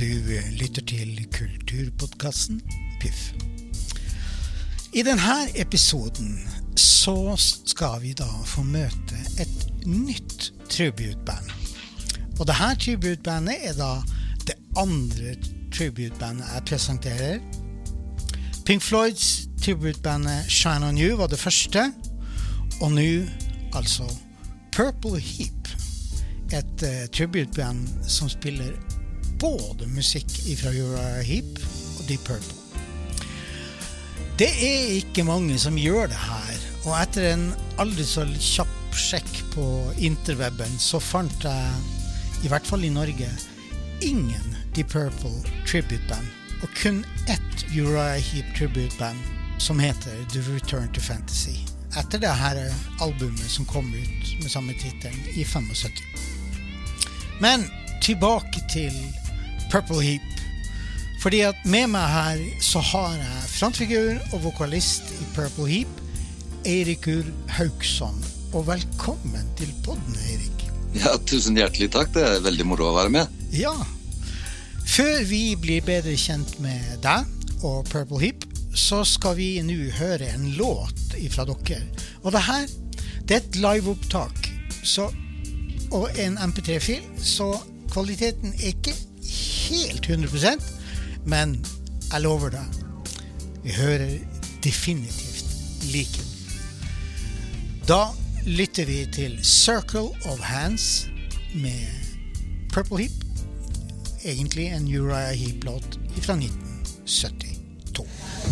Du lytter til kulturpodcasten Piff. I denne episoden så skal vi da få møte et nytt tributeband. Og dette tributebandet da det andre tributebandet jeg presenterer. Pink Floyds tributebandet Shine On You var det første, og nå altså Purple Heap, et tributeband som spiller både musikk fra Uriah Heep og Deep Purple. Det ikke mange som gjør det her, og etter en aldri så kjapp sjekk på interwebben så fant jeg, i hvert fall i Norge, ingen Deep Purple tributeband, og kun ett Uriah Heep tributeband som heter The Return to Fantasy, etter det her albumet som kom ut med samme titel i 75. Men tilbake til Purple Heap, fordi at med meg her så har jeg frontfigur og vokalist i Purple Heap, Eirikur Hauksson, og velkommen til podden, Eirik. Ja, tusen hjertelig takk, det veldig moro å være med. Ja, før vi blir bedre kjent med deg og Purple Heap, så skal vi nå høre en låt fra dere. Og det her, det et liveopptak, og en MP3-fil, så kvaliteten ikke helt 100%, men jeg lover deg, vi hører definitivt like. Da lytter vi til Circle of Hands med Purple Heap, egentlig en Uriah Heep-låt fra 1972.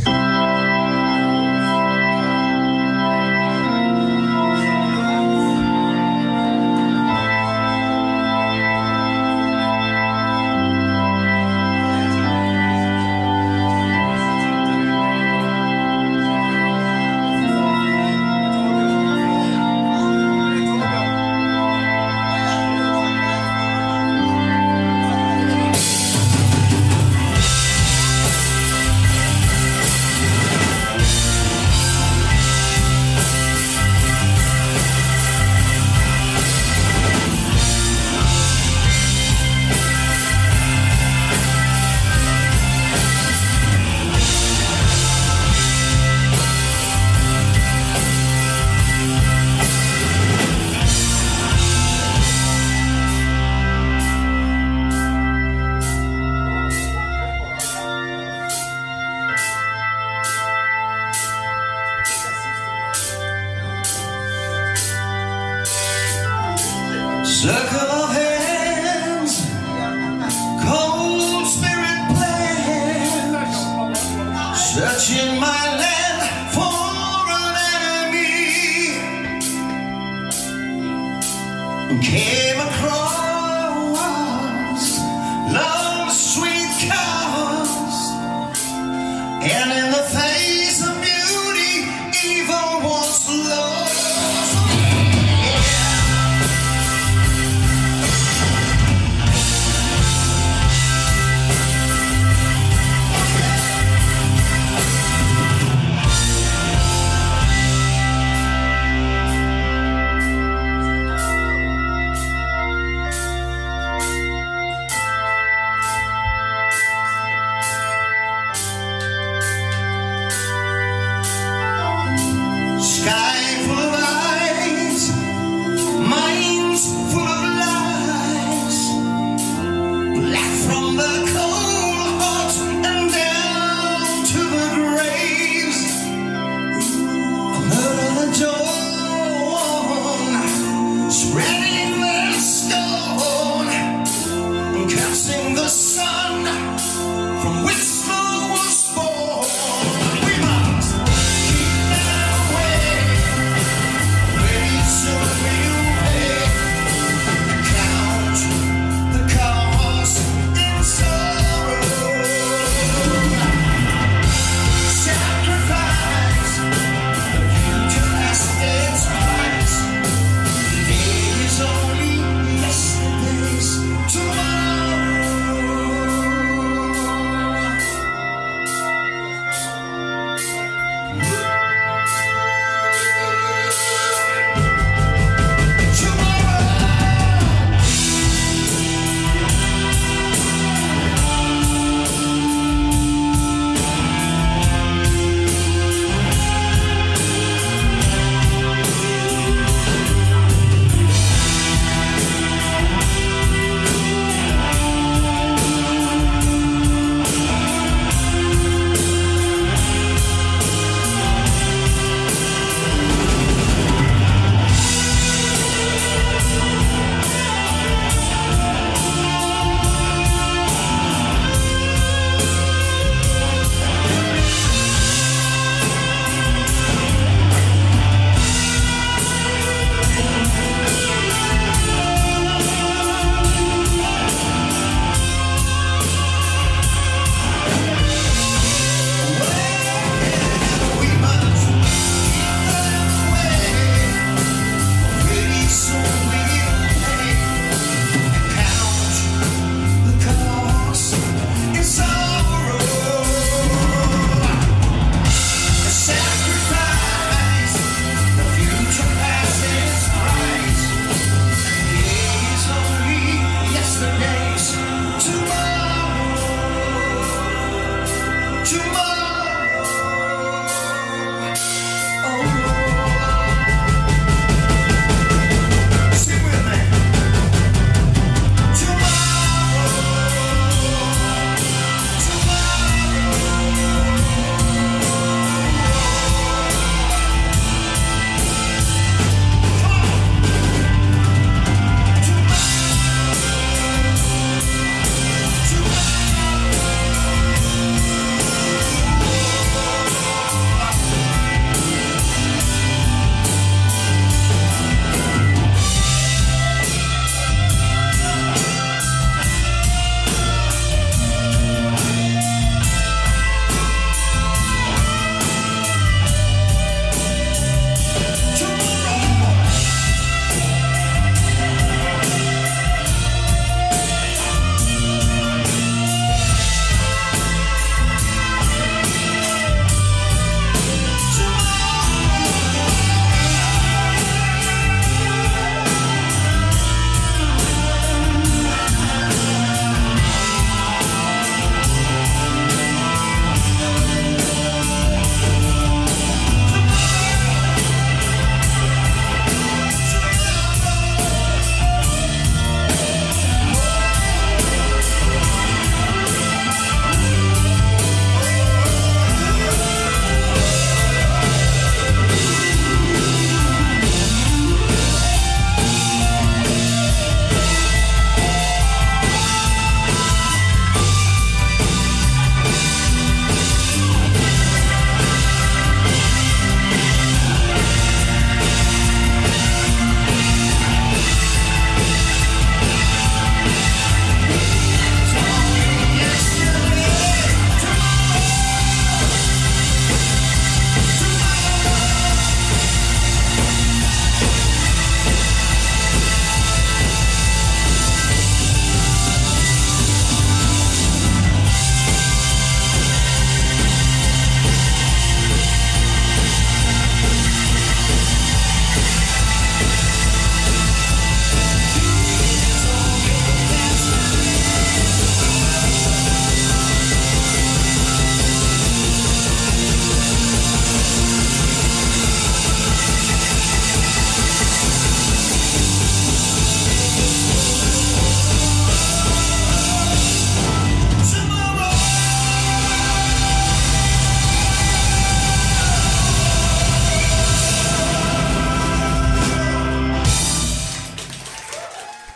Circle of hands, cold spirit plans, searching my land for an enemy. Came across love's sweet cost, and in the face of beauty, evil was lost.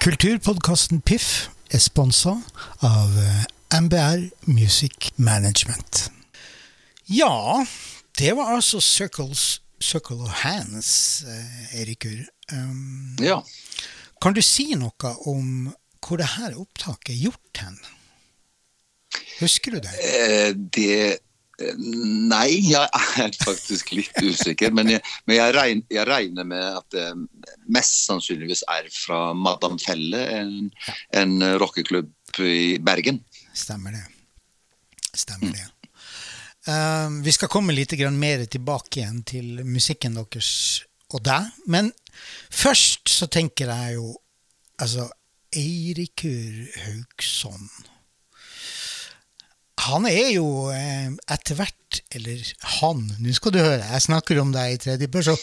Kulturpodcasten Piff er sponset av MBR Music Management. Ja, det var altså Circle of Hands, Eirikur. Ja. Kan du si noe om hvor det her opptaket er gjort hen? Husker du det? Nei, jeg er faktisk litt usikker, men jeg regner med at det mest sannsynligvis er fra Madame Felle, en rockeklubb i Bergen. Stemmer det. Vi skal komme litt mer tilbake igjen til musikken deres og deg, men først så tenker jeg jo, altså, Eirikur Haugsson. Han er jo etter hvert, eller han, nå skal du høre, jeg snakker om deg i tredje person.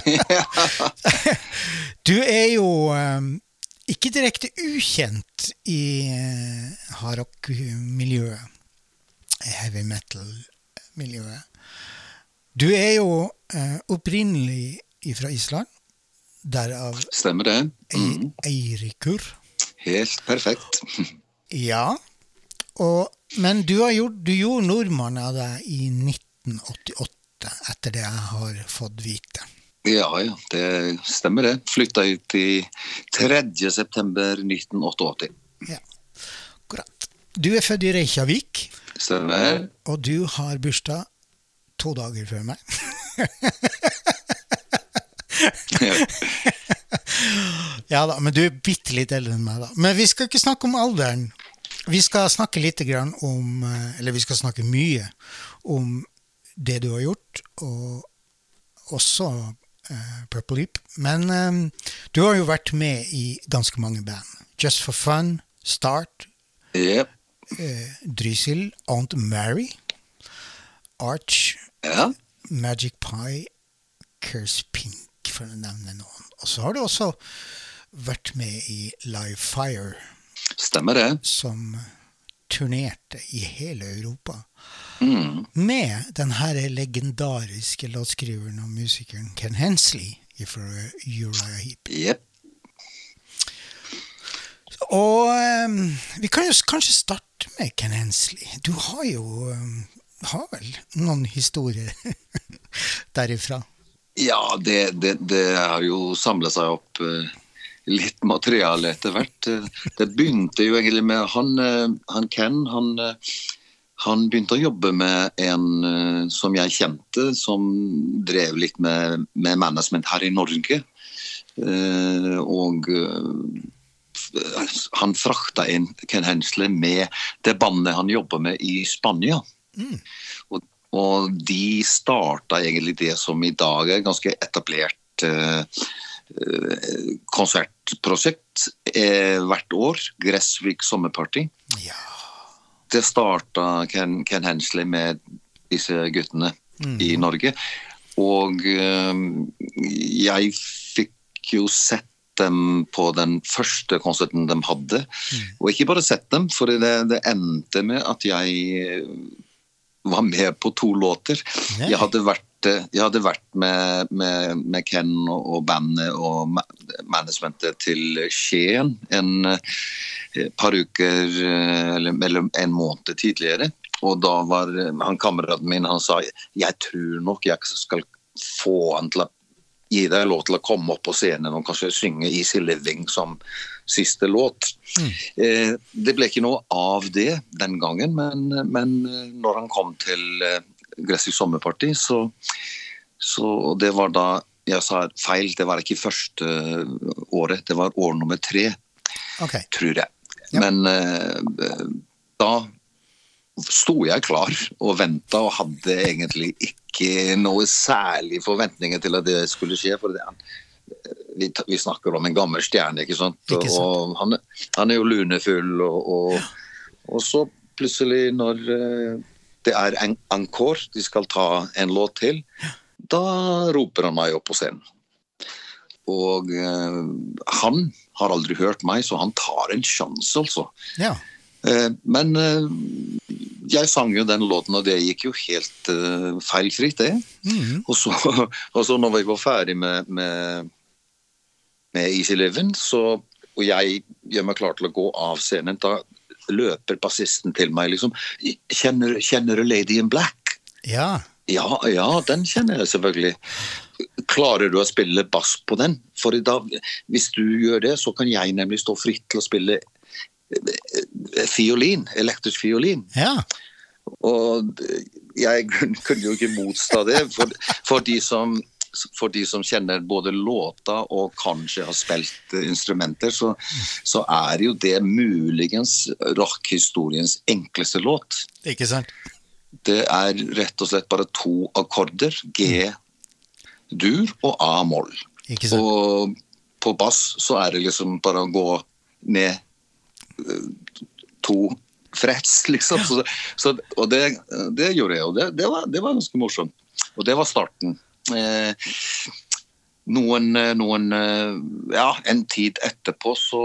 Du er jo ikke direkte ukjent i hardrock-miljøet, heavy metal-miljøet. Du er jo opprinnelig fra Island, derav Stemmer det. Eirikur. Helt perfekt. Ja, men du gjorde nordmann av deg i 1988, etter det jeg har fått vite. Ja, det stemmer det. Flyttet ut i 3. september 1988. Ja, akkurat. Du er født i Reykjavik. Stemmer. Og du har bursdag 2 dager før meg. Ja da, men du er bitte litt eldre enn meg da. Men vi skal ikke snakke om alderen. Vi skal snakke litt grann om, eller vi skal snakke mye om det du har gjort, og også Purple Leap. Men du har jo vært med i ganske mange band. Just for Fun, Start, Yep. Drysil, Aunt Mary, Arch, Ja. Magic Pie, Curse Pink, for å nevne noen. Og så har du også vært med i Live Fire, Stemmer det. som turnerte i hele Europa. Med den her legendariske låtskriveren og musikeren Ken Hensley fra Uriah Heep. Yep. Og vi kan jo kanskje starte med Ken Hensley. Du har jo har vel noen historier derifra. Ja, det har jo samlet seg opp litt materiale etter hvert. Det begynte jo egentlig med han Ken, han begynte å jobbe med en som jeg kjente, som drev litt med management her i Norge. Og han frakta inn Ken Hensley med det bandet han jobber med i Spania. Og de starta egentlig det som i dag er ganske etablert konsertprosjekt hvert år, Gressvik Sommerparty. Ja. Det starta Ken Hensley med disse guttene i Norge. Og jeg fikk jo sett dem på den første konserten de hadde. Og ikke bare sett dem, for det endte med at jeg var med på 2 låter. Nei. Jeg hadde vært med Ken og bandet og managementet til Skien en par uker, eller mellom en måned tidligere. Og da var han kameraten min, han sa, jeg tror nok jeg skal få han til å gi deg lov til å komme opp på scenen og kanskje synge Easy Living som siste låt. Det ble ikke noe av det den gangen, men når han kom til Gressvik Sommerparty, så det var da, jeg sa feil, det var ikke første året, det var år nummer 3, tror jeg. Ja. Men da sto jeg klar og ventet og hadde egentlig ikke noe særlig forventninger til at det skulle skje, for vi snakker om en gammel stjerne, ikke sant? Ikke sant. Og han er jo lunefull, og så plutselig når det er en encore, de skal ta en låt til, da roper han meg opp på scenen. Og han har aldri hørt meg, så han tar en sjanse altså. Ja. Men jeg sang jo den låten, og det gikk jo helt feilfritt det. Og så når vi var ferdig med Easy Living, så og jeg gjør meg klar til å gå av scenen, da løper bassisten til meg liksom, kjenner du Lady in Black? Ja. Ja, den kjenner jeg selvfølgelig. Klarer du å spille bass på den? For da, hvis du gjør det, så kan jeg nemlig stå fritt til å spille fiolin, elektrisk fiolin. Ja. Og jeg kunne jo ikke motstå det, for de som kjenner både låta og kanskje har spilt instrumenter, så jo det muligens rockhistoriens enkleste låt. Ikke sant? Det rett og slett bare 2 akkorder, G-dur og A-moll. Ikke sant? Og på bass så det liksom bare å gå ned 2 frets, liksom. Og det gjorde jeg, og det var ganske morsomt. Og det var starten. En tid etterpå så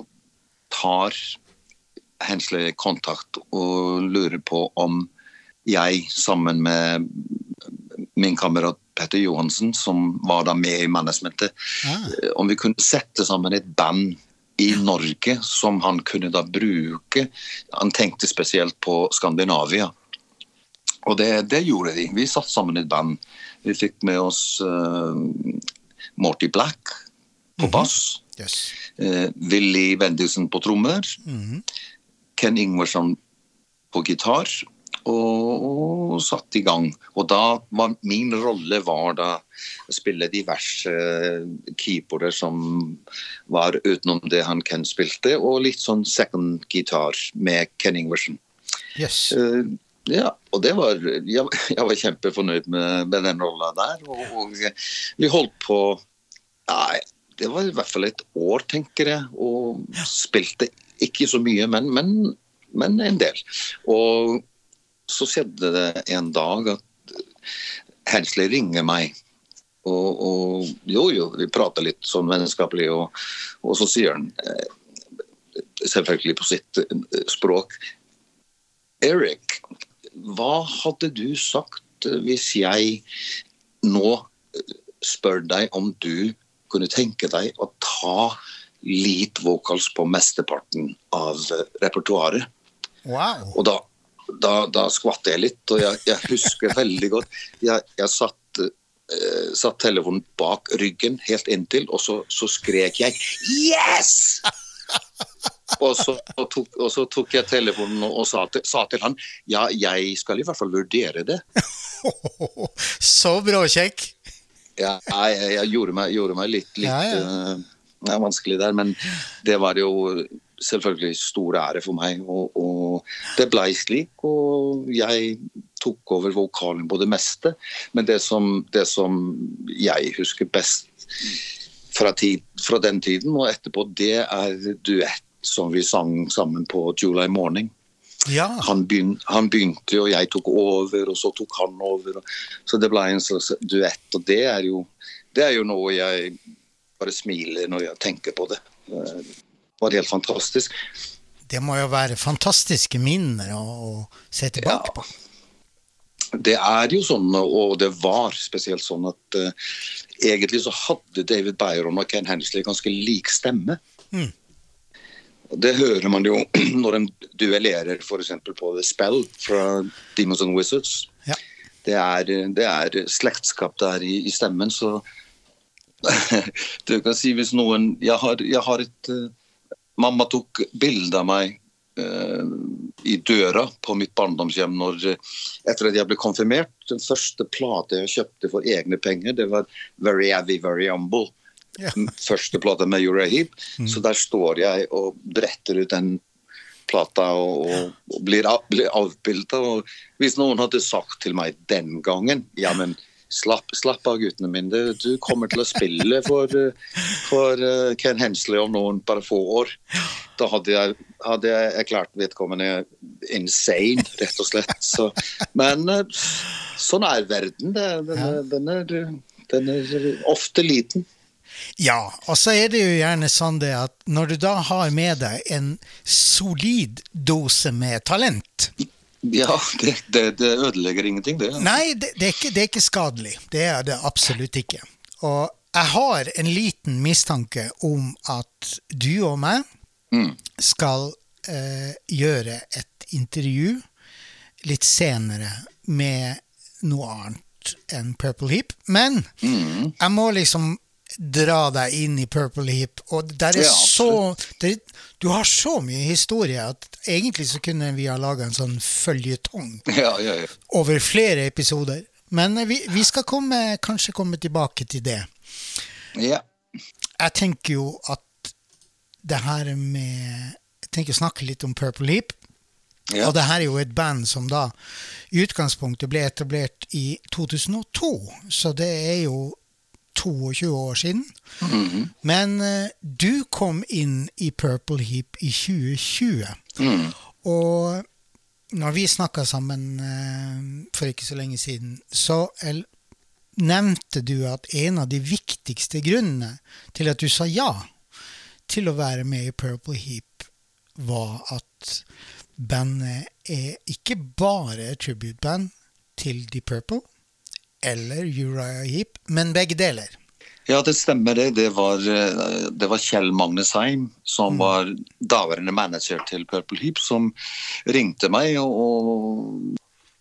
tar Hensley kontakt og lurer på om jeg sammen med min kamerat Petter Johansen, som var da med i managementet, om vi kunne sette sammen et band i Norge som han kunne da bruke. Han tenkte spesielt på Skandinavia. Og det gjorde de. Vi satt sammen et band. Vi fikk med oss Morty Black på bass, Yes. Willy Bendiksen på trommer, Ken Ingvarsson på gitar, og satt i gang. Og da var min rolle da å spille diverse keyboarder som var utenom det han Ken spilte, og litt sånn second gitar med Ken Ingvarsson. Yes. Ja, og det var, jeg var kjempefornøyd med den rollen der, og vi holdt på, det var i hvert fall et år, tenker jeg, og spilte ikke så mye, men en del. Og så skjedde det en dag at Hensley ringer meg, og vi prater litt sånn vennskapelig, og så sier han, selvfølgelig på sitt språk, Erik, hva hadde du sagt hvis jeg nå spør deg om du kunne tenke deg å ta lead vocals på mesteparten av repertoaret? Wow. Og da skvatt jeg litt, og jeg husker veldig godt. Jeg satt telefonen bak ryggen helt inntil, og så skrek jeg «Yes!» og så tok jeg telefonen og sa til han, ja, jeg skal i hvert fall vurdere det. Så bra, kjekk. Ja, jeg gjorde meg litt vanskelig der, men det var jo selvfølgelig stor ære for meg, og det ble slik, og jeg tok over vokalen på det meste, men det som jeg husker best fra den tiden og etterpå, det duett som vi sang sammen på July Morning. Ja. Han begynte, og jeg tok over, og så tok han over, så det ble en slags duett, og det jo noe jeg bare smiler når jeg tenker på det. Det var helt fantastisk. Det må jo være fantastiske minner å se tilbake på. Det jo sånn, og det var spesielt sånn at egentlig så hadde David Byron og Ken Hensley ganske lik stemme. Det hører man jo når de duellerer for eksempel på The Spell fra Demons and Wizards. Ja. Det slektskap der i stemmen, så du kan si hvis noen, jeg har et mamma tok bilde av meg i døra på mitt barndomshjem etter at jeg ble konfirmert. Den første plate jeg kjøpte for egne penger, det var Very Heavy, Very Humble. Ja. Første plata med Uriah Heep. Så der står jeg og bretter ut den plata og blir avbildet. Og hvis noen hadde sagt til meg den gangen, ja, men slapp av guttene mine, du kommer til å spille for Ken Hensley om noen bare få år. Da hadde jeg erklært vedkommende insane, rett og slett. Men sånn verden, den ofte liten. Ja, og så det jo gjerne sånn det at når du da har med deg en solid dose med talent. Ja, det ødelegger ingenting, det. Nei, det er ikke skadelig. Det det absolutt ikke. Og Jeg har en liten mistanke om at du og meg skal gjøre et intervju litt senere med noe annet enn Purple Heap, men jeg må liksom dra deg inn I Purple Heap, og der du har så mye historie at egentlig så kunne vi ha laget en sånn føljetong over flere episoder, men vi skal kanskje komme tilbake til det. Ja. Jeg tenker jo at det her jeg tenker å snakke litt om Purple Heap, og det her jo et band som da I utgangspunktet ble etablert I 2002, så det jo 22 år siden. Men du kom inn I Purple Heap I 2020, og når vi snakket sammen for ikke så lenge siden, så nevnte du at en av de viktigste grunnene til at du sa ja til å være med I Purple Heap var at bandet ikke bare et tributeband til Deep Purple eller Uriah Heep, men begge deler. Ja, det stemmer det. Det var Kjell Magnus Heim som var daværende manager til Purple Heap som ringte meg og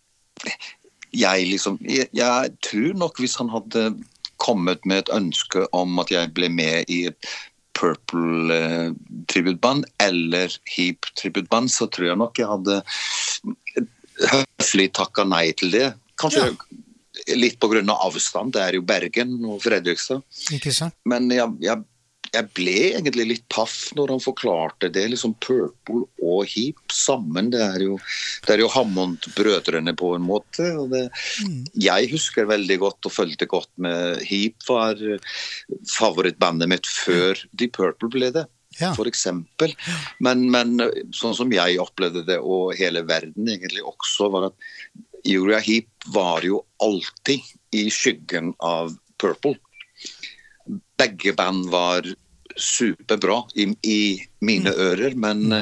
jeg tror nok hvis han hadde kommet med et ønske om at jeg ble med I et Purple tributeband eller Heap tributeband, så tror jeg nok jeg hadde høflig takket nei til det. Kanskje litt på grunn av avstand, det jo Bergen og Fredrikstad. Ikke sant? Men jeg ble egentlig litt paff når han forklarte det, liksom Purple og Heap sammen, det jo Hammond-brødrene på en måte, og jeg husker veldig godt og følte godt med Heap var favorittbandet mitt før Deep Purple ble det, for eksempel. Men sånn som jeg opplevde det, og hele verden egentlig også, var at Uriah Heep var jo alltid I skyggen av Purple. Begge band var superbra I mine ører, men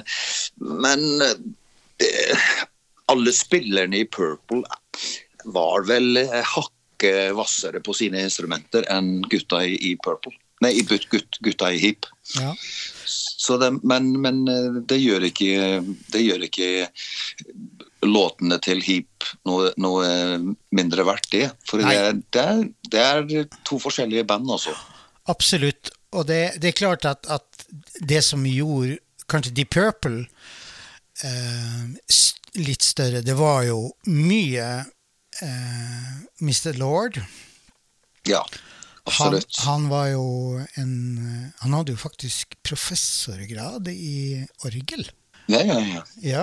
alle spillerne I Purple var vel hakket vassere på sine instrumenter enn gutta I Purple. Nei, gutta I Heap. Ja. Så men det gjør ikke låtene til Heap noe mindre verdt det, for det to forskjellige band altså. Absolutt, og det klart at det som gjorde kanskje Deep Purple litt større, det var jo mye Mr. Lord. Ja, absolutt. Han var jo han hadde jo faktisk professorgrad I orgel. Ja. Ja,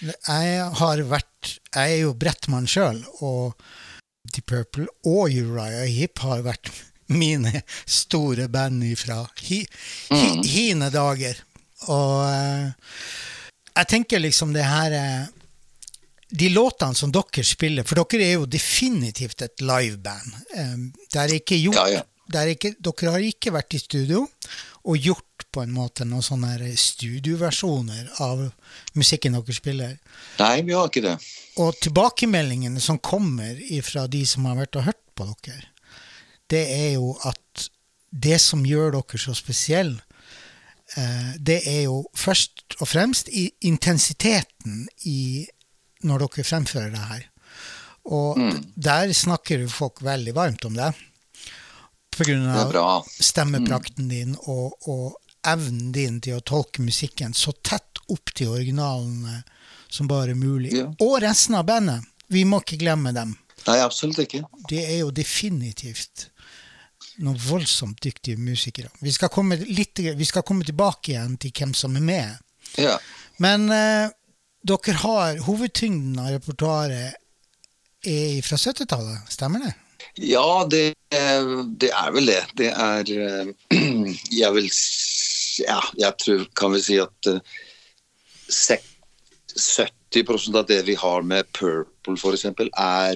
jeg jo brettmann selv, og Deep Purple og Uriah Heep har vært mine store band fra hine dager. Og jeg tenker liksom det her de låtene som dere spiller, for dere jo definitivt et liveband. Det ikke gjort, dere har ikke vært I studio og gjort på en måte noen sånne studioversjoner av musikken dere spiller. Nei, vi har ikke det. Og tilbakemeldingene som kommer fra de som har vært og hørt på dere, det jo at det som gjør dere så spesiell, det jo først og fremst I intensiteten når dere fremfører det her. Og der snakker folk veldig varmt om det. På grunn av stemmeprakten din og evnen din til å tolke musikken så tett opp til originalene som bare mulig. Ja. Og resten av bandet. Vi må ikke glemme dem. Nei, absolutt ikke. Det jo definitivt noen voldsomt dyktige musikere. Vi skal komme tilbake igjen til hvem som med. Ja. Men dere har hovedtyngden av repertoaret fra 70-tallet, stemmer det? Ja, det vel det. Det jeg tror, kan vi si at 70% av det vi har med Purple for eksempel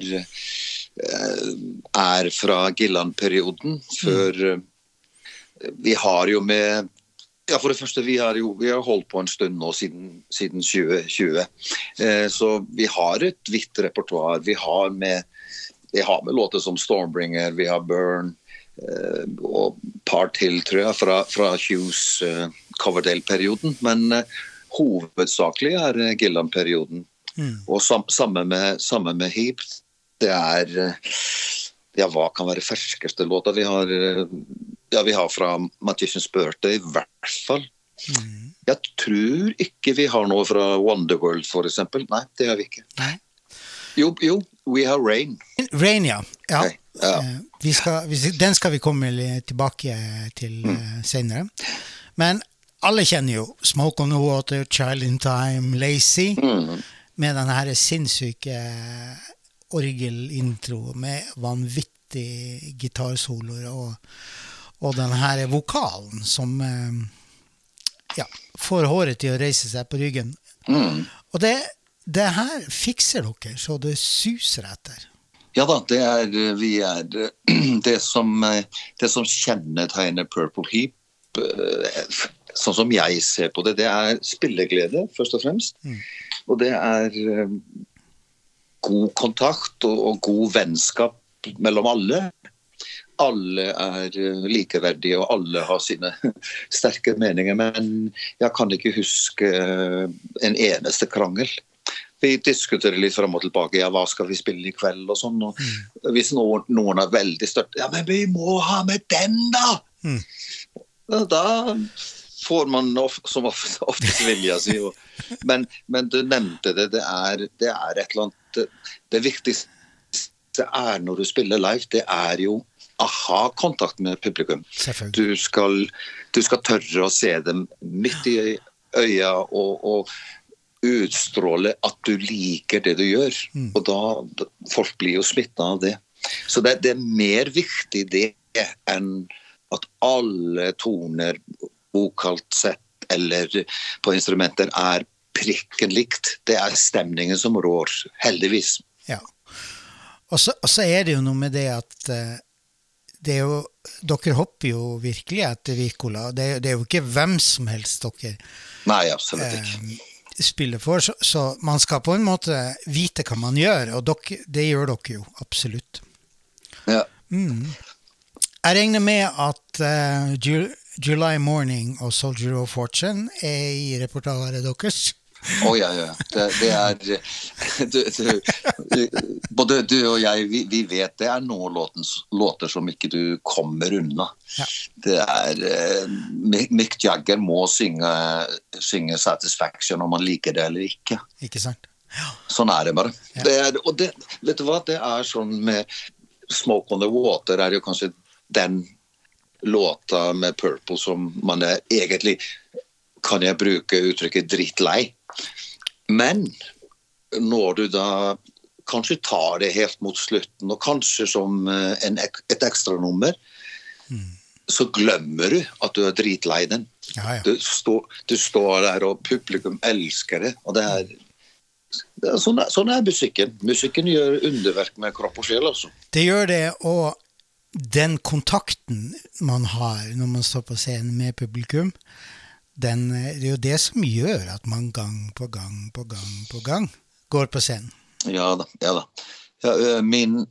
fra Gillan-perioden før vi har jo med for det første vi har holdt på en stund nå siden 2020 så vi har et vidt repertoar vi har med låter som Stormbringer, vi har Burn, og par til, tror jeg, fra Hughes Coverdale-perioden, men hovedsakelig Gillan-perioden. Og samme med Heap, det hva kan være ferskeste låta vi har fra Magician's Birthday, I hvert fall. Jeg tror ikke vi har noe fra Wonderworld, for eksempel. Nei, det har vi ikke. Nei. Jo, we have Rain. Rain, ja. Okay. Ja. Den skal vi komme tilbake til senere. Men alle kjenner jo Smoke on the Water, Child in Time, Lazy, med den her sinnssyke orgelintro med vanvittig gitarsoloer og den her vokalen som får håret til å reise seg på ryggen. Og det her fikser dere, så det suser etter. Ja da, det som kjennetegner Purple Heap, sånn som jeg ser på det spilleglede, først og fremst. Og det god kontakt og god vennskap mellom alle. Alle likeverdige, og alle har sine sterke meninger, men jeg kan ikke huske en eneste krangel. Vi diskuterer litt frem og tilbake, hva skal vi spille I kveld og sånn, og hvis noen veldig størt, men vi må ha med den da! Da får man som oftest vilja si, men du nevnte det, det et eller annet, det viktigste når du spiller live, det jo ha kontakt med publikum. Du skal tørre å se dem midt I øya og utstråle at du liker det du gjør. Og da folk blir jo smittet av det. Så det mer viktig det enn at alle toner vokalt sett eller på instrumenter prikken likt. Det stemningen som rår, heldigvis. Ja. Og så det jo noe med det at det jo, dere hopper jo virkelig etter Wirkola. Det jo ikke hvem som helst dere Nei, absolutt ikke. Spiller for, så man skal på en måte vite hva man gjør, og det gjør dere jo, absolutt. Ja. Jeg regner med at July Morning og Soldier of Fortune I repertoaret deres. Ja. Både du og jeg, vi vet det noen låter som ikke du kommer unna. Ja. Det Mick Jagger må synge Satisfaction om man liker det eller ikke. Ikke sant? Ja. Sånn det bare. Ja. Og det, vet du hva, det sånn med Smoke on the Water jo kanskje den låta med Purple som man egentlig kan jeg bruke uttrykket drittlei. Men når du da kanskje tar det helt mot slutten, og kanskje som et ekstra nummer, så glemmer du at du dritlei den. Ja. Du står der, og publikum elsker det, og sånn musikken. Musikken gjør underverk med kropp og sjel, altså. Det gjør det, og den kontakten man har når man står på scenen med publikum, det jo det som gjør at man gang på gang går på scenen. Ja da. Ja, min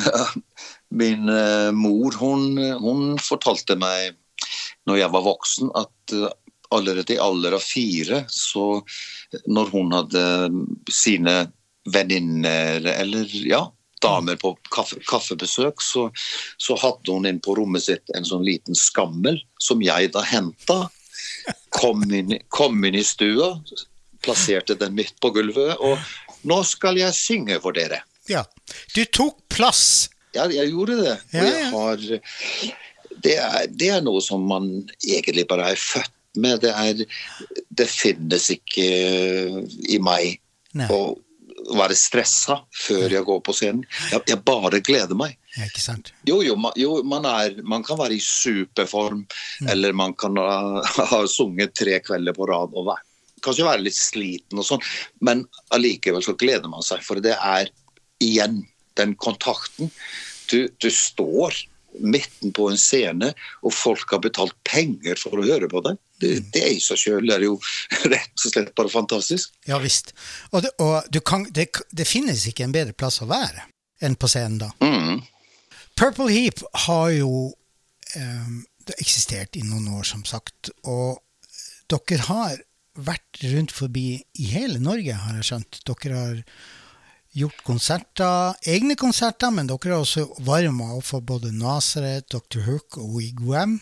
mor, hun fortalte meg når jeg var voksen at allerede I alder av 4, så når hun hadde sine venninner eller damer på kaffebesøk, så hadde hun inn på rommet sitt en sånn liten skammel som jeg da hentet, kom inn I stua, plasserte den midt på gulvet, og nå skal jeg synge for dere. Ja, du tok plass. Ja, jeg gjorde det. Ja. Og jeg har, det noe som man egentlig bare født med. Det finnes ikke I meg å være stresset før jeg går på scenen. Jeg bare gleder meg. Ja, ikke sant? Jo, man kan være I superform, eller man kan ha sunget 3 kvelder på rad, og kanskje være litt sliten og sånn, men allikevel så gleder man seg, for det igjen den kontakten. Du står midten på en scene, og folk har betalt penger for å høre på deg. Det I seg selv jo rett og slett bare fantastisk. Ja, visst. Og det finnes ikke en bedre plass å være enn på scenen da. Purple Heap har jo det har eksistert i noen år, som sagt, og dere har vært rundt forbi i hele Norge, har jeg skjønt. Dere har gjort konserter, egne konserter, men dere har også varmet opp for både Nazareth, Dr. Hook og Wigwam,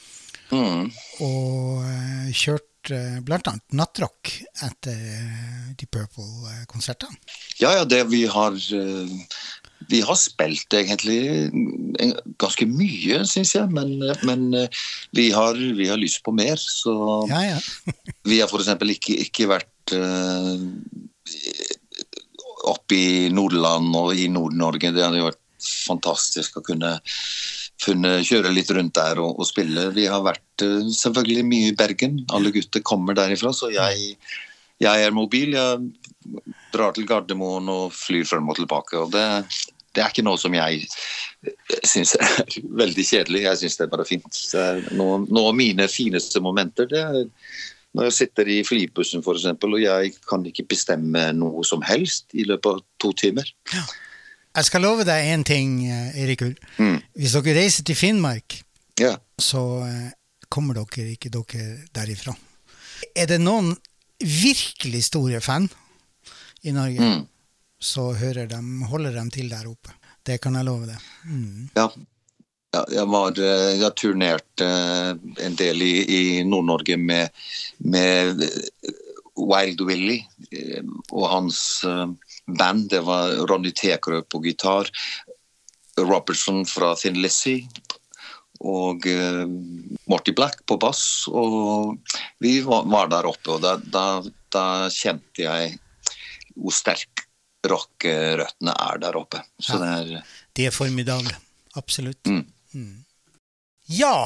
og kjørt blant annet nattrock etter de Purple-konsertene. Ja, det vi har spilt egentlig ganske mye, synes jeg, men vi har lyst på mer, så Ja. vi har for eksempel ikke vært oppe i Nordland og i Nord-Norge. Det hadde jo vært fantastisk å kunne kjøre litt rundt der og spille. Vi har vært selvfølgelig mye i Bergen. Alle gutter kommer derifra, så jeg er mobil. Jeg drar til Gardermoen og flyr frem og tilbake, og det er ikke noe som jeg synes er veldig kjedelig. Jeg synes det er bare fint. Noen av mine fineste momenter, det er når jeg sitter i flybussen for eksempel, og jeg kan ikke bestemme noe som helst i løpet av 2 timer. Ja. Jeg skal love deg en ting, Erikur. Hvis dere reiser til Finnmark, så kommer dere ikke derifra. Er det noen virkelig store fan i Norge, så holder de til der oppe. Det kan jeg love deg. Ja, jeg turnerte en del i Nord-Norge med Wild Willie og hans band. Det var Ronny Tekerø på gitar, Robertson fra Thin Lizzy og Morty Black på bass, og vi var der oppe, og da kjente jeg hvor sterk rockerøttene er der oppe. Så det er formidable, absolutt. Ja,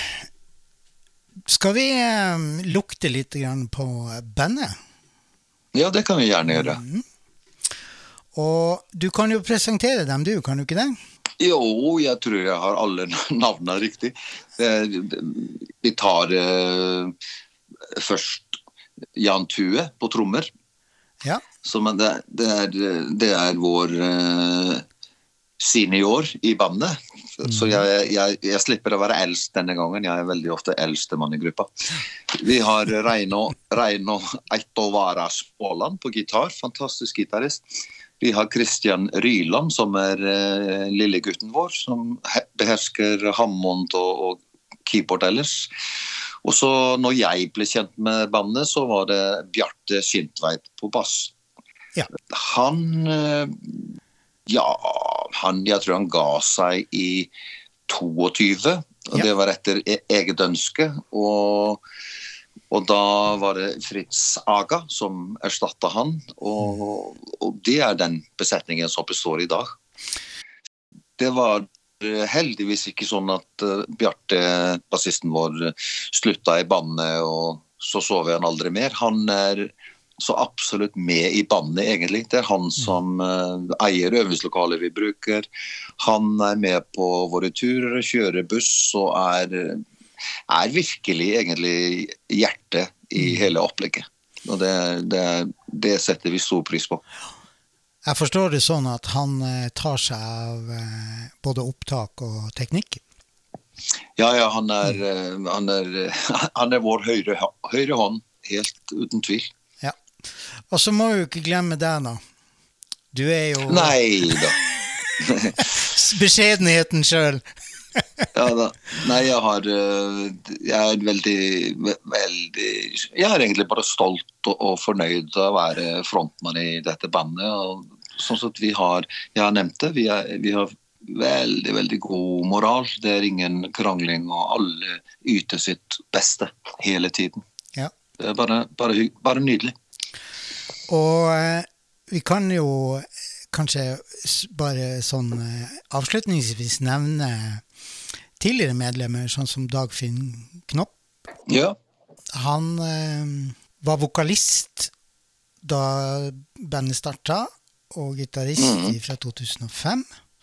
skal vi lukte litt grann på bandet? Ja, det kan vi gjerne gjøre. Og du kan jo presentere dem, kan du ikke det? Jo, jeg tror jeg har alle navnene riktig. Vi tar først Jan Tue på trommer. Ja. Det er vår senior i bandet. Så jeg slipper å være eldst denne gangen. Jeg er veldig ofte eldste mann i gruppa. Vi har Reino Eitovara Spåland på gitar, fantastisk gitarist. Vi har Christian Ryland, som er lille gutten vår, som behersker Hammond og keyboard ellers. Og så når jeg ble kjent med bandet, så var det Bjarte Sintveit på bass. Ja. Jeg tror han ga seg i 22, og det var etter eget ønske, og da var det Fritz Aga som erstattet han, og det er den besetningen som består i dag. Det var heldigvis ikke sånn at Bjarte, bassisten vår, slutta i bandet, og så vi han aldri mer. Han er så absolutt med i bandet egentlig. Det er han som eier øvingslokaler vi bruker. Han er med på våre turer, kjører buss, og er virkelig egentlig hjertet i hele opplegget. Og det setter vi stor pris på. Jeg forstår det sånn at han tar seg av både opptak og teknikk. Ja, han er vår høyre hånd, helt uten tvil. Ja, og så må vi jo ikke glemme deg da. Du er jo... Nei da. Beskjedenheten selv. Ja da. Nei, jeg er veldig, jeg er egentlig bare stolt og fornøyd å være frontmann i dette bandet, og sånn at jeg har nevnt det, vi har veldig, veldig god moral, det er ingen krangling, og alle yter sitt beste hele tiden. Ja. Det er bare nydelig. Og vi kan jo kanskje bare sånn avslutningsvis nevne tidligere medlemmer, sånn som Dagfinn Knopp. Ja. Han var vokalist da bandet startet, og gitarist fra 2005.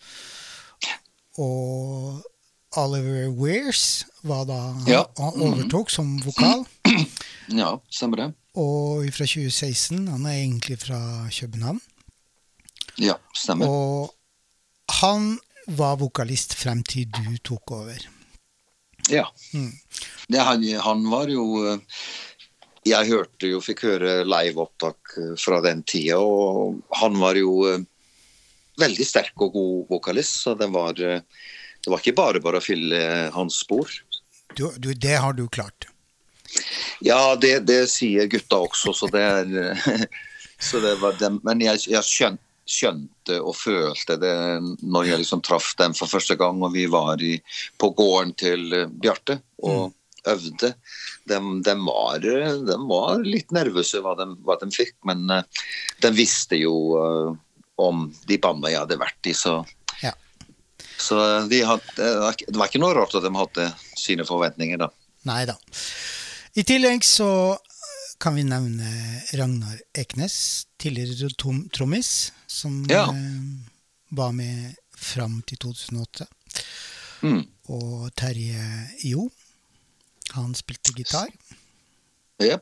Og Oliver Weirs var da han overtok som vokal. Ja, stemmer det. Og fra 2016, han er egentlig fra København. Ja, stemmer. Og han var vokalist frem til du tok over. Ja. Han var jo jeg fikk høre live-opptak fra den tida, og han var jo veldig sterk og god vokalist, så det var ikke bare å fylle hans spor. Det har du klart. Ja, det sier gutta også, så det så det var dem, men jeg skjønte og følte det når jeg liksom traff dem for første gang, og vi var på gården til Bjarte og øvde. De var litt nervøse hva de fikk, men de visste jo om de bandene jeg hadde vært i, så det var ikke noe rart at de hadde sine forventninger da. Neida. I tillegg så kan vi nevne Ragnar Eknes, tidligere trommis, som var med frem til 2008. Og Terje Jo, han spilte gitar. Ja.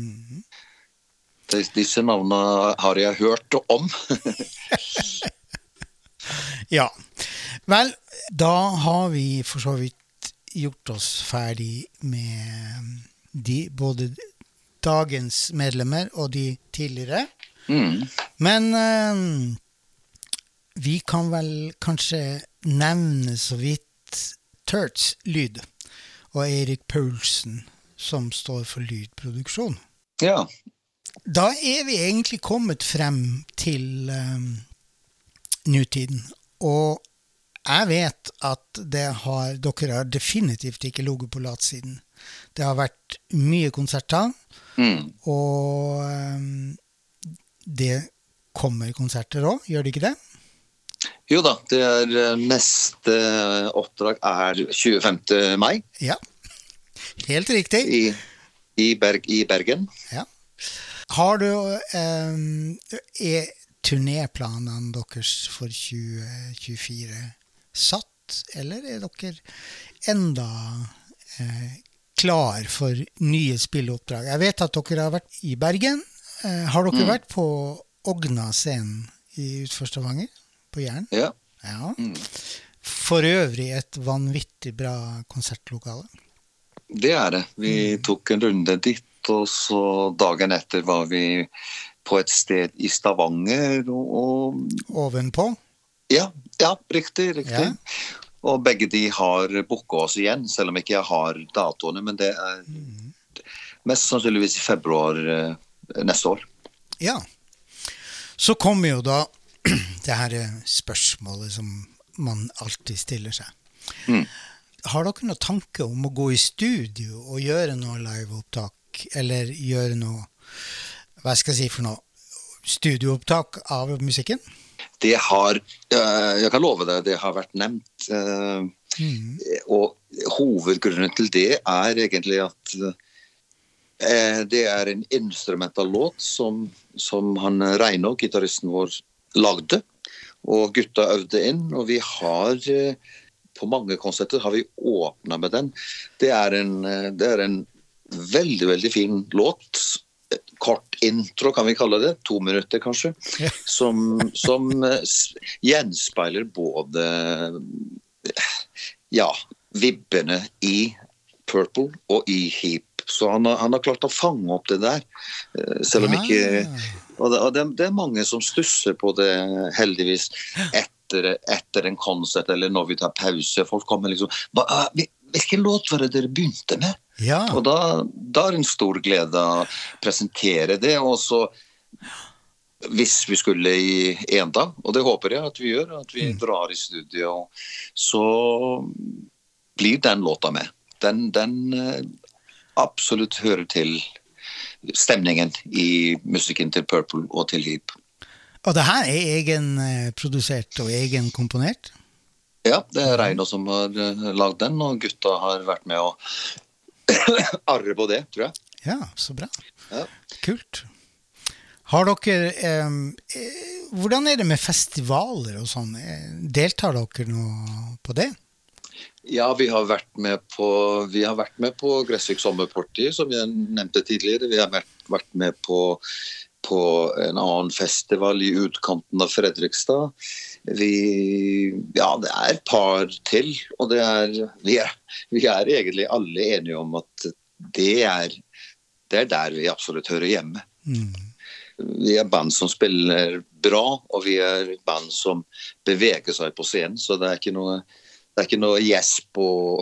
Disse navnene har jeg hørt om. Ja. Vel, da har vi for så vidt gjort oss ferdig med både dagens medlemmer og de tidligere. Men vi kan vel kanskje nevne så vidt Turts lyd og Erik Paulsen som står for lydproduksjon. Ja. Da vi egentlig kommet frem til nutiden, og jeg vet at dere har definitivt ikke ligget på latsiden. Det har vært mye konserter, og det kommer konserter også, gjør det ikke det? Jo da, neste oppdrag 25. mai. Ja, helt riktig. I Bergen. Ja. Har du turnéplanene deres for 2024 satt, eller dere enda klar for nye spilleoppdrag? Jeg vet at dere har vært i Bergen. Har dere vært på Ogna scenen i Utfor-Stavanger? På Jæren? Ja. For øvrig et vanvittig bra konsertlokale. Det det. Vi tok en runde dit, og så dagen etter var vi på et sted i Stavanger. Ovenpå? Ja, riktig. Ja. Og begge de har booket oss igjen, selv om ikke jeg har datoene, men det mest sannsynligvis i februar neste år. Ja. Så kommer jo da det her spørsmålet som man alltid stiller seg. Har dere noen tanke om å gå i studio og gjøre noe liveopptak, eller gjøre noe, hva skal jeg si for noe, studioopptak av musikken? Det har, jeg kan love deg, det har vært nevnt, og hovedgrunnen til det egentlig at det en instrumental låt som han Reino, gitaristen vår, lagde, og gutta øvde inn, og vi har på mange konserter har vi åpnet med den. Det en veldig, veldig fin låt, kort intro kan vi kalle det, 2 minutter kanskje, som gjenspeiler både vibbene i Purple og i Heap. Så han har klart å fange opp det der, selv om ikke... Og det mange som stusser på det heldigvis etter en konsert, eller når vi tar pause. Folk kommer liksom, hvilken låt var det dere begynte med? Ja. Og da en stor glede å presentere det, og så hvis vi skulle i en dag, og det håper jeg at vi gjør, at vi drar i studio, så blir den låta med. Den absolutt hører til stemningen i musikken til Purple og til Heap. Og det her egenprodusert og egenkomponert? Ja, det Reino som har lagd den, og gutta har vært med å arre på det, tror jeg. Ja, så bra. Ja. Kult. Har dere, hvordan det med festivaler og sånn? Deltar dere noe på det? Ja, vi har vært med på Gressvik Sommerparty, som jeg nevnte tidligere. Vi har vært med på på en annen festival i utkanten av Fredrikstad. Ja, det et par til, og vi er egentlig alle enige om at det er der vi absolutt hører hjemme. Vi band som spiller bra, og vi band som beveger seg på scenen, så det ikke noe gjesp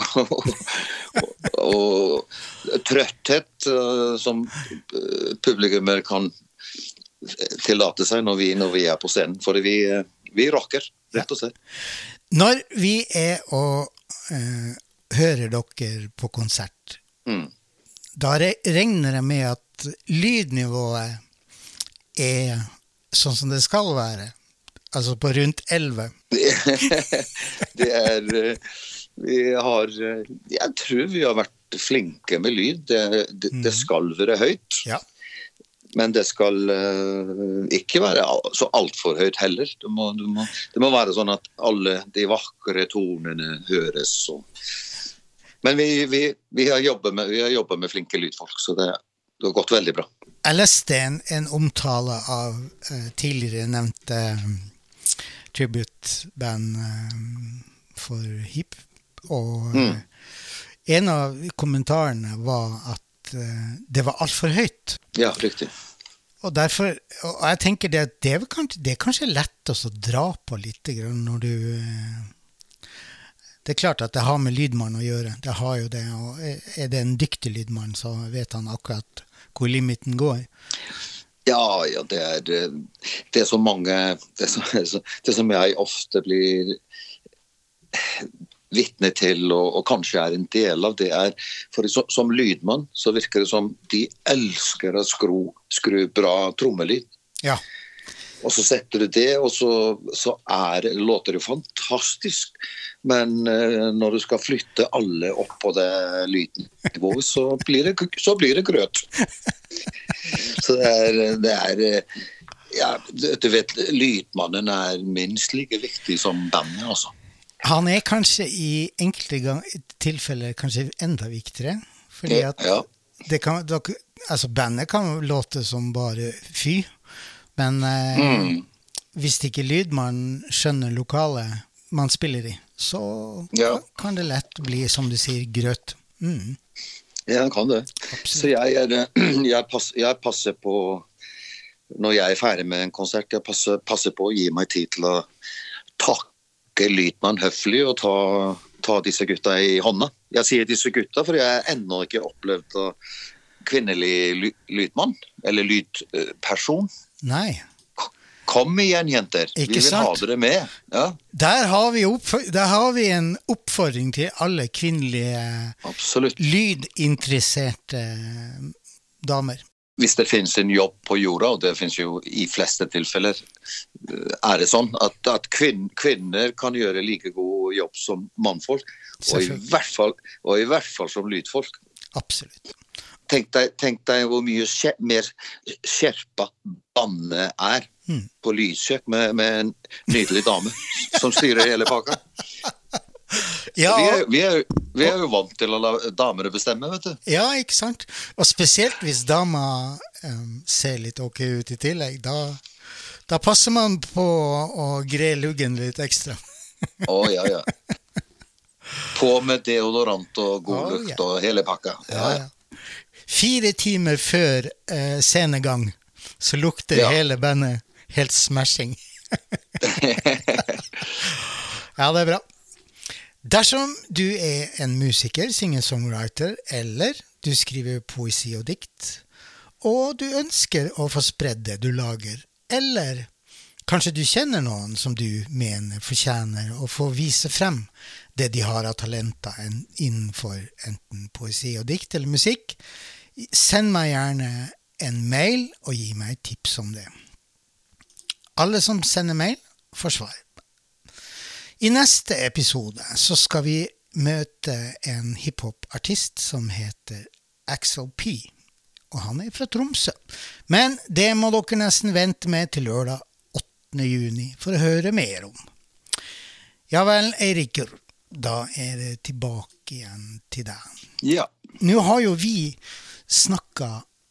og trøtthet som publikummer kan tillate seg når vi på scenen, for vi rocker, rett og slett. Når vi og hører dere på konsert, da regner jeg med at lydnivået sånn som det skal være, altså på rundt 11. Jeg tror vi har vært flinke med lyd. Det skal være høyt. Ja. Men det skal ikke være så alt for høyt heller. Det må være sånn at alle de vakre tonene høres. Men vi har jobbet med flinke lydfolk, så det har gått veldig bra. Jeg leste en omtale av tidligere nevnte tribute-band for HIP, og en av kommentarene var at det var alt for høyt. Ja, riktig. Og jeg tenker det er kanskje lett å dra på litt når du det klart at det har med lydmann å gjøre, det har jo det, og det en dyktig lydmann så vet han akkurat hvor limiten går. Ja, det så mange det som jeg ofte blir vittne til, og kanskje en del av det for som lydmann så virker det som de elsker å skru bra trommelyd. Ja. Og så setter du det, og så låter det fantastisk. Men når du skal flytte alle opp på det lydnivået, så blir det grøt. Så det ja, du vet, lydmannen minst like viktig som bandet, altså. Han kanskje i enkelte tilfeller kanskje enda viktigere, fordi at det kan, altså bandet kan låte som bare fy, men hvis ikke lydmann skjønner lokalet man spiller i, så kan det lett bli, som du sier, grøt. Ja, kan det. Absolutt. Så jeg passer på, når jeg ferdig med en konsert, jeg passer på å gi meg tid til å takke lydmann høflig og ta disse gutta i hånda. Jeg sier disse gutta, for jeg ennå ikke opplevd kvinnelig lydmann, eller lydperson. Nei. Kom igjen, jenter. Ikke vi vil sant? Ha dere med. Ja. Der har vi en oppfordring til alle kvinnelige lydinteresserte damer. Hvis det finnes en jobb på jorda, og det finnes jo i fleste tilfeller, det sånn at kvinner kan gjøre like god jobb som mannfolk, og i hvert fall som lydfolk. Absolutt. Tenk deg hvor mye mer skjerpa bandet på lyskjøk med en nydelig dame som styrer hele pakka. Ja. Vi er jo vant til å la damer bestemme, vet du. Ja, ikke sant? Og spesielt hvis dama ser litt ok ut i tillegg, da passer man på å gre luggen litt ekstra. Ja. På med deodorant og god lukt og hele pakka. Ja. 4 timer før scenegang så lukter hele bandet helt smashing. Ja, det bra. Dersom du en musiker, singer-songwriter, eller du skriver poesi og dikt, og du ønsker å få spredd det du lager, eller kanskje du kjenner noen som du mener fortjener å få vise frem det de har av talenter innenfor enten poesi og dikt eller musikk, send meg gjerne en mail og gi meg tips om det. Alle som sender mail får svar. I neste episode så skal vi møte en hiphop-artist som heter Axel P, og han fra Tromsø. Men det må dere nesten vente med til lørdag 8. juni for å høre mer om. Ja vel, Eirikur, da det tilbake igjen til deg. Ja. Nå har jo vi snakket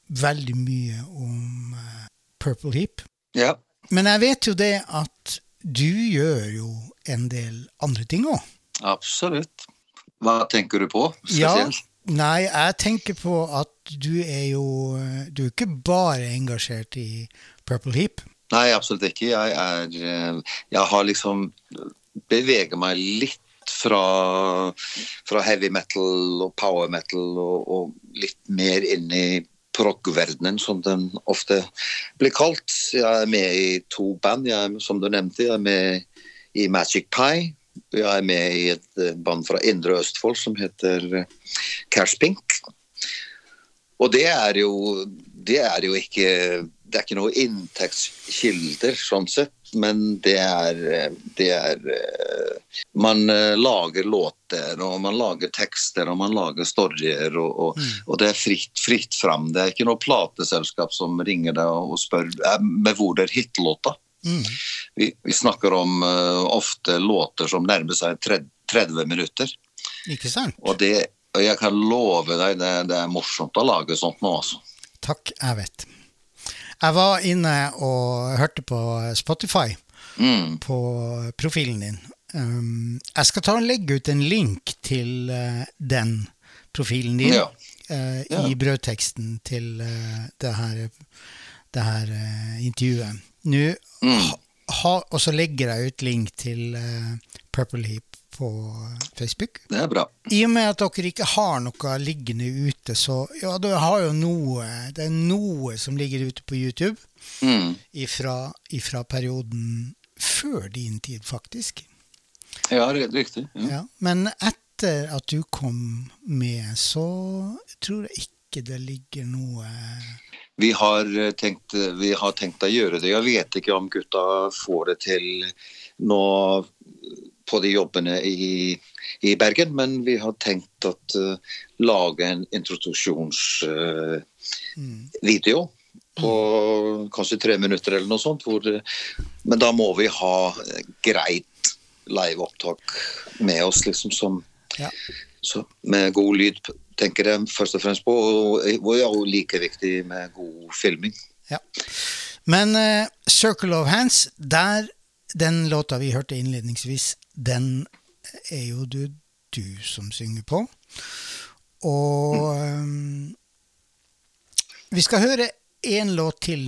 veldig mye om Purple Heap. Ja, Men jeg vet jo det at du gjør jo en del andre ting også. absolutt. Hva tenker du på Ja, spesielt? nei, jeg tenker på at du er ikke bare engasjert i Purple Heap. Nei, absolutt ikke. Jeg har liksom beveget meg litt fra heavy metal og power metal og litt mer inn i prog-verdenen, som den ofte blir kalt. Jeg er med i 2 band, som du nevnte. Jeg er med i Magic Pie. Jeg er med i et band fra Indre Østfold som heter Cash Pink. Og det er jo ikke noe inntektskilder sånn sett, men det er man lager låter, og man lager tekster, og man lager storyer, og det er fritt fram. Det er ikke noe plateselskap som ringer deg og spør med hvor det er hitlåta. Vi snakker om ofte låter som nærmer seg 30 minutter. Ikke sant? Og jeg kan love deg, det er morsomt å lage sånt nå, altså. Takk, jeg vet. Jeg var inne og hørte på Spotify på profilen din. Jeg skal ta og legge ut en link til den profilen din i brødteksten til det her intervjuet. Nå, og så legger jeg ut link til Purple Heap på Facebook. Det er bra. I og med at dere ikke har noe liggende ute, så ja, det er noe som ligger ute på YouTube ifra perioden før din tid, faktisk. Ja, det er riktig. Ja. Ja, men etter at du kom med, så tror jeg ikke det ligger noe... Vi har tenkt å gjøre det. Jeg vet ikke om gutta får det til nå på de jobbene i Bergen, men vi har tenkt å lage en introduksjonsvideo på kanskje 3 minutter eller noe sånt, men da må vi ha greit live-opptak med oss, liksom, så med god lyd, tenker jeg først og fremst på, og det er jo like viktig med god filming. Ja. Men Circle of Hands, den låta vi hørte innledningsvis, den er jo du som synger på. Og vi skal høre en låt til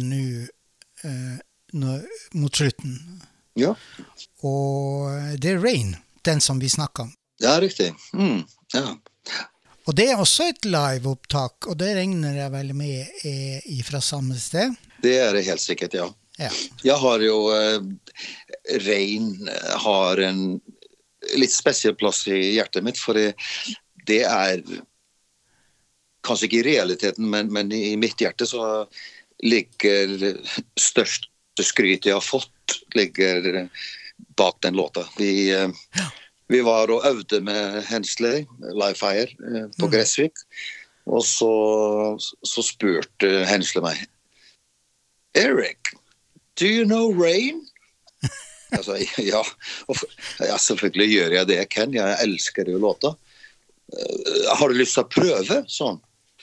nå mot slutten. Ja. Og det er Rain, den som vi snakket om. Ja, riktig. Ja. Og det er også et live-opptak, og det regner jeg vel med fra samme sted. Det er det helt sikkert, ja. Ja. Jeg har jo Rain har en litt spesiell plass i hjertet mitt, for det er kanskje ikke i realiteten, men i mitt hjerte så ligger største skryt jeg har fått ligger bak den låta. Vi var og øvde med Hensley, Livefire, på Gressvik, og så spurte Hensley meg, Eric, do you know Rain? Jeg sa, ja, selvfølgelig gjør jeg det jeg kan. Jeg elsker jo låta. Har du lyst til å prøve? Sånn.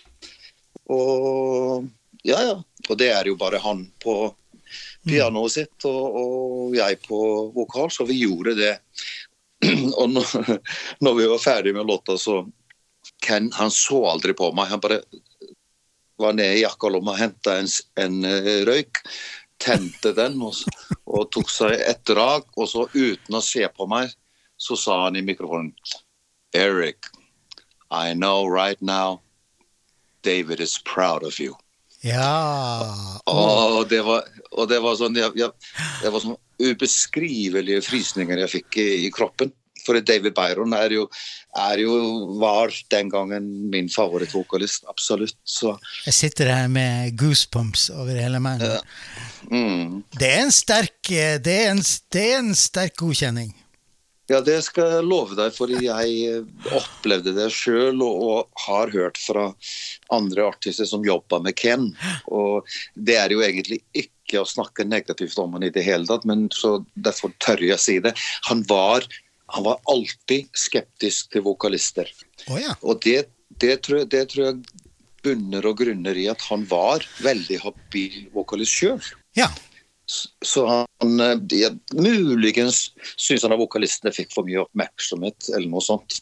Og ja. Og det er jo bare han på pianoet sitt, og jeg på vokal, så vi gjorde det. Og når vi var ferdige med låta, så Ken, han så aldri på meg. Han bare var nede i jakkalomma og hentet en røyk, tente den og tok seg et drag, og så uten å se på meg, så sa han i mikrofonen, Eric, I know right now David is proud of you. Ja. Og det var sånn, det var sånn ubeskrivelige frysninger jeg fikk i kroppen. For David Byron var den gangen min favorittvokalist, absolutt. Så. Jeg sitter her med goosebumps over hele meg. Ja. Det er en sterk godkjenning. Ja, det skal jeg love deg, for jeg opplevde det selv og har hørt fra andre artister som jobber med Ken. Og det er jo egentlig ikke å snakke negativt om han i det hele tatt, men så derfor tør jeg si det. Han var alltid skeptisk til vokalister. Ja. Og det tror jeg bunner og grunner I at han var veldig habil vokalist selv. Ja. Så han muligens synes han at vokalistene fikk for mye oppmerksomhet eller noe sånt.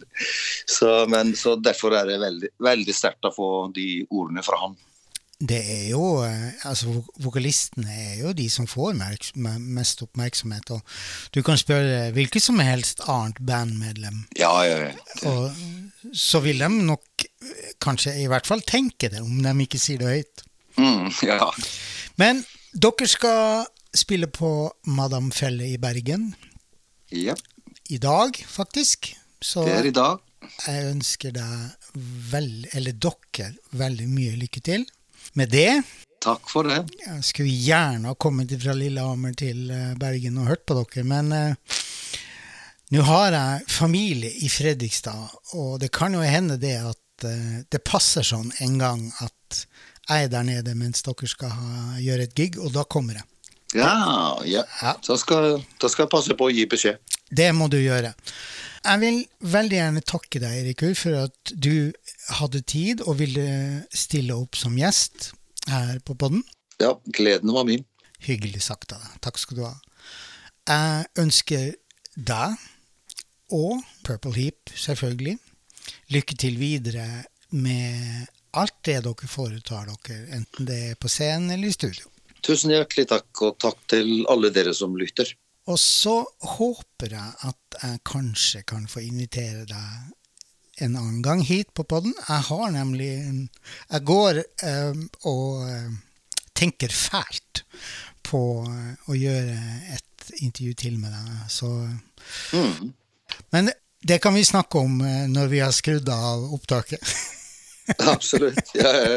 så derfor det veldig, veldig sterkt å få de ordene fra han. Det jo, altså vokalistene jo de som får mest oppmerksomhet, og du kan spørre hvilket som helst annet bandmedlem. Ja. Og så vil de nok kanskje I hvert fall tenke det, om de ikke sier det høyt. Ja. Men dere skal spille på Madame Felle I Bergen. Ja. I dag, faktisk. Så det I dag. Jeg ønsker deg dere veldig mye lykke til med det. Takk for det. Jeg skulle gjerne ha kommet fra Lillehammer til Bergen og hørt på dere, men nå har jeg familie I Fredrikstad, og det kan jo hende det at det passer sånn en gang at jeg der nede mens dere skal gjøre et gig, og da kommer jeg. Ja. Så skal jeg passe på å gi beskjed. Det må du gjøre. Jeg vil veldig gjerne takke deg, Eirikur, for at du hadde tid og ville stille opp som gjest her på podden. Ja, gleden var min. Hyggelig sagt av deg. Takk skal du ha. Jeg ønsker deg og Purple Heap, selvfølgelig, lykke til videre med alt det dere foretar dere, enten det på scenen eller I studio. Tusen hjertelig takk, og takk til alle dere som lytter. Og så håper jeg at jeg kanskje kan få invitere deg en annen gang hit på podden. Jeg har nemlig jeg går og tenker fælt på å gjøre et intervju til med deg. Så. Men det kan vi snakke om når vi har skrudd av opptaket. Absolutt, ja.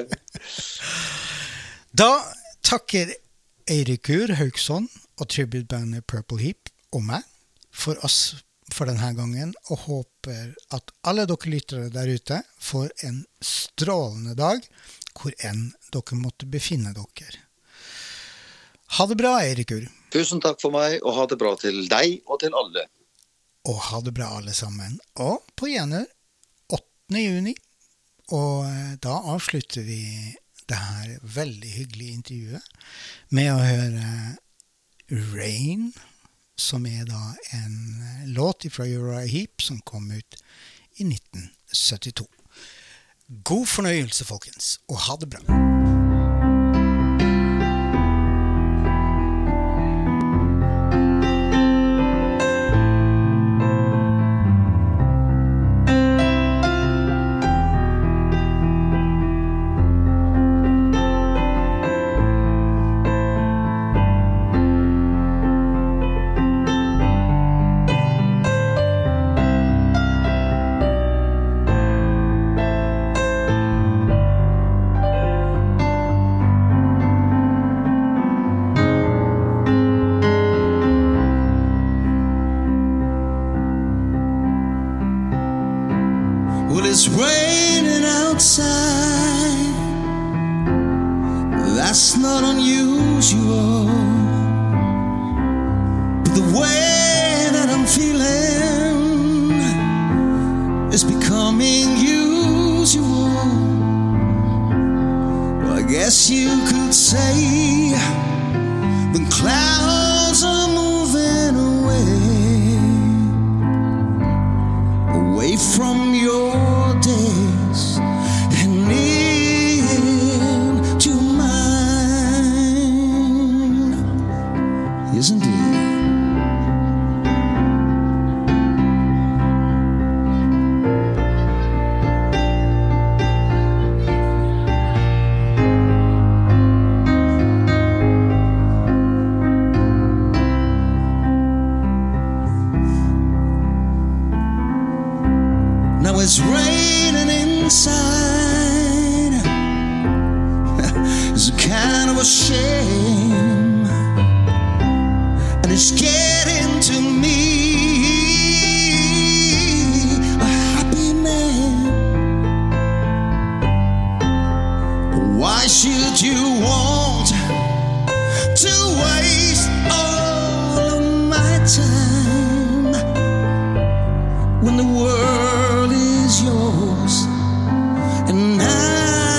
Da takker Eirikur Hauksson og tributebandet Purple Heap og meg for oss for denne gangen, og håper at alle dere lyttere der ute får en strålende dag, hvor enn dere måtte befinne dere. Ha det bra, Eirikur. Tusen takk for meg, og ha det bra til deg og til alle. Og ha det bra alle sammen. Og på gjenhør 8. juni. Og da avslutter vi det her veldig hyggelige intervjuet med å høre Rain, som da en låt fra Uriah Heep som kom ut I 1972. God fornøyelse, folkens, og ha det bra. Well, it's raining outside. That's not unusual. But the way that I'm feeling is becoming usual. Well, I guess you could say the clouds are moving away from your days and into mine. Yes, indeed. Now it's raining inside. It's a kind of a shame, and it's getting to me, a happy man. Why should you want to waste all of my time when the world is yours and I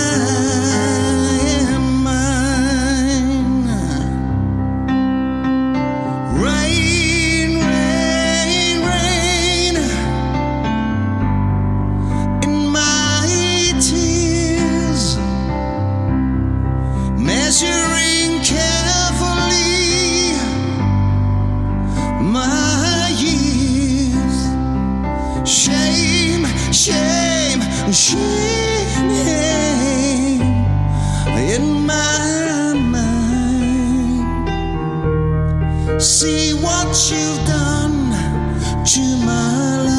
shame, shame, shame in my mind. See what you've done to my life.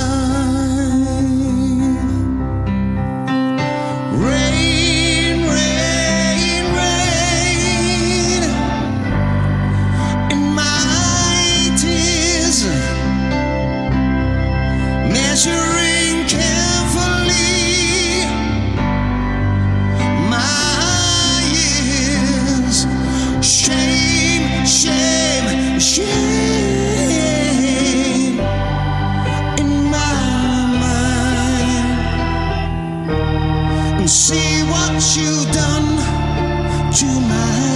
Rain, rain, rain in my tears, measuring carefully my years. Shame, shame, shame in my mind. And see what you've done to my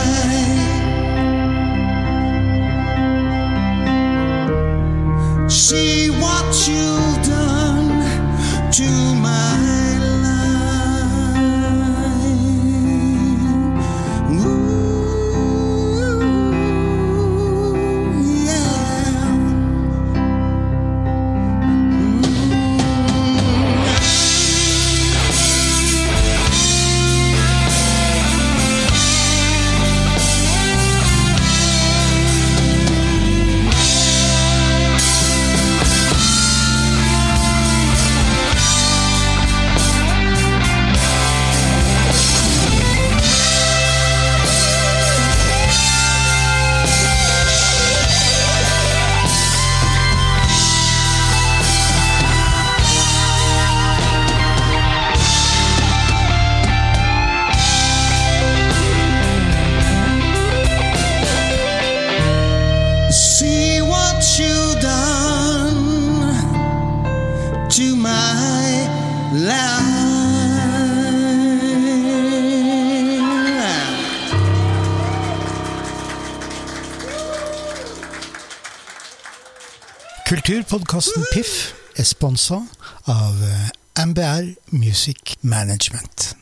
life. See what you've done to my life. Ooh, yeah. See what you've done to my life. Kulturpodcasten Piff er sponset av MBR Music Management.